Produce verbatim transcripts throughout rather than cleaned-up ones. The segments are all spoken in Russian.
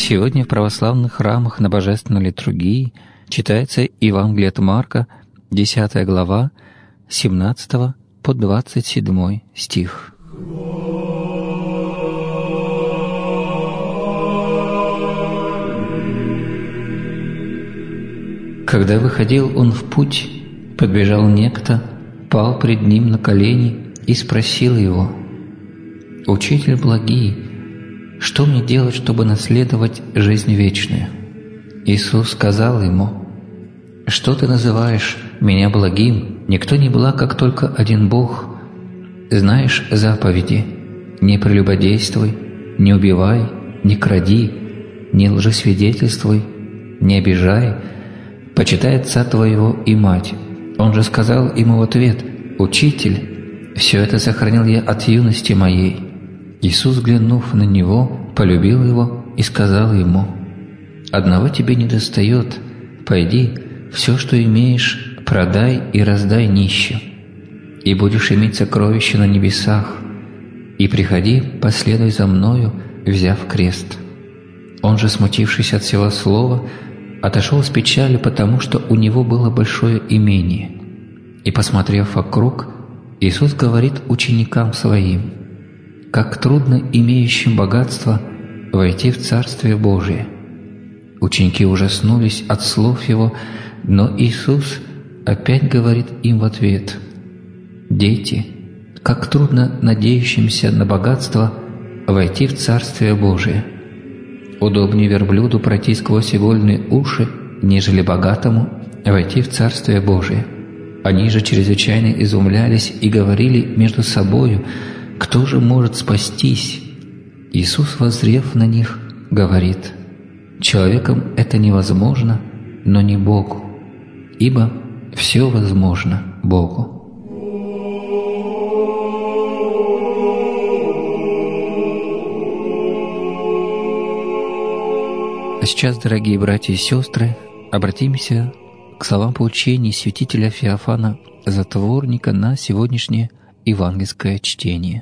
Сегодня в православных храмах на Божественной литургии читается Евангелие от Марка, десятая глава, семнадцатого по двадцать седьмой стих. Когда выходил он в путь, подбежал некто, пал пред ним на колени и спросил его: «Учитель благий, что мне делать, чтобы наследовать жизнь вечную?» Иисус сказал ему: «Что ты называешь меня благим? Никто не благ, как только один Бог. Знаешь заповеди: не прелюбодействуй, не убивай, не кради, не лжесвидетельствуй, не обижай, почитай отца твоего и мать». Он же сказал ему в ответ: «Учитель, все это сохранил я от юности моей». Иисус, глянув на него, полюбил его и сказал ему: «Одного тебе недостает. Пойди, все, что имеешь, продай и раздай нищим, и будешь иметь сокровища на небесах. И приходи, последуй за мною, взяв крест». Он же, смутившись от всего слова, отошел с печалью, потому что у него было большое имение. И, посмотрев вокруг, Иисус говорит ученикам Своим: «Как трудно имеющим богатство войти в Царствие Божие». Ученики ужаснулись от слов Его, но Иисус опять говорит им в ответ: «Дети, как трудно надеющимся на богатство войти в Царствие Божие. Удобнее верблюду пройти сквозь игольные уши, нежели богатому войти в Царствие Божие». Они же чрезвычайно изумлялись и говорили между собою: «Кто же может спастись?» Иисус, воззрев на них, говорит: «Человеком это невозможно, но не Богу, ибо все возможно Богу». А сейчас, дорогие братья и сестры, обратимся к словам поучений святителя Феофана Затворника на сегодняшнее евангельское чтение.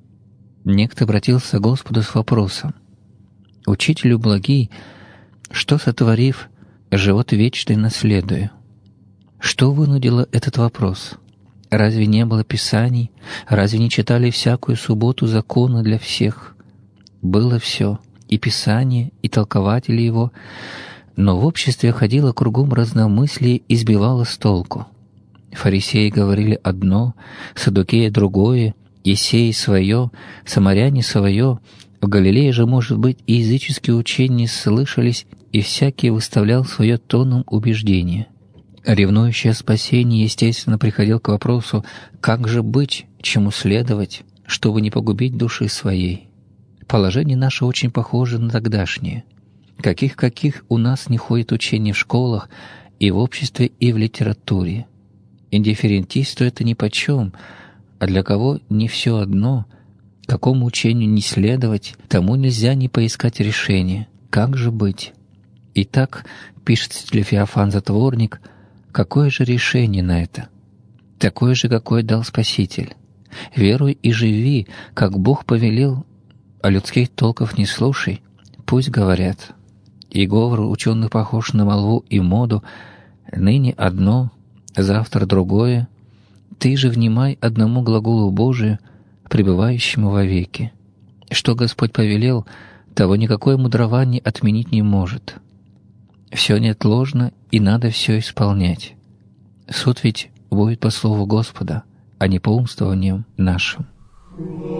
Некто обратился к Господу с вопросом: «Учителю благий, что, сотворив, живот вечный наследую?» Что вынудило этот вопрос? Разве не было писаний? Разве не читали всякую субботу закона для всех? Было все, и Писание, и толкователи его, но в обществе ходило кругом разномыслие и сбивало с толку. Фарисеи говорили одно, саддукеи другое, Есеи свое, самаряне свое. В Галилее же, может быть, и языческие учения слышались, и всякий выставлял свое тоном убеждение. Ревнующий о спасении, естественно, приходил к вопросу: как же быть, чему следовать, чтобы не погубить души своей? Положение наше очень похоже на тогдашнее. Каких-каких у нас не ходит учений в школах, и в обществе, и в литературе. Индифферентисту это нипочем, а для кого не все одно, какому учению не следовать, тому нельзя не поискать решения. Как же быть? Итак, пишет святитель Феофан Затворник, какое же решение на это? Такое же, какое дал Спаситель. Веруй и живи, как Бог повелел, а людских толков не слушай. Пусть говорят. И говор ученых похож на молву и моду, ныне одно, завтра другое. Ты же внимай одному глаголу Божию, пребывающему вовеки. Что Господь повелел, того никакое мудрование отменить не может. Все неотложно, и надо все исполнять. Суд ведь будет по слову Господа, а не по умствованиям нашим.